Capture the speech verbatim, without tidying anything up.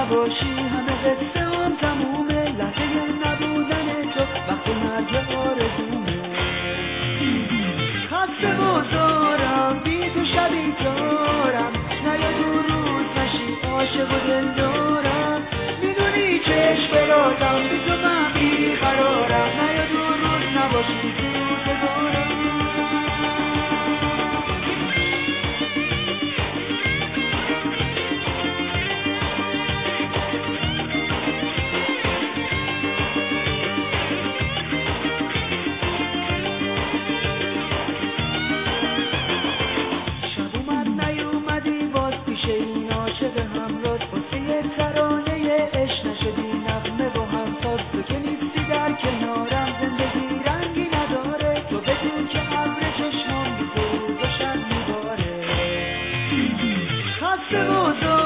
نباشی همه قصه هم تمومه، لحظه نبودن تو وقت مرگ آرزومه. خسته بازارم بی تو شبی دارم، نیا دو روز نشی عاشق و دل دارم، میدونی چشم برادم بی تو من بی قرارم، نیا دو روز نباشی تو روزگارم. خسته بازارم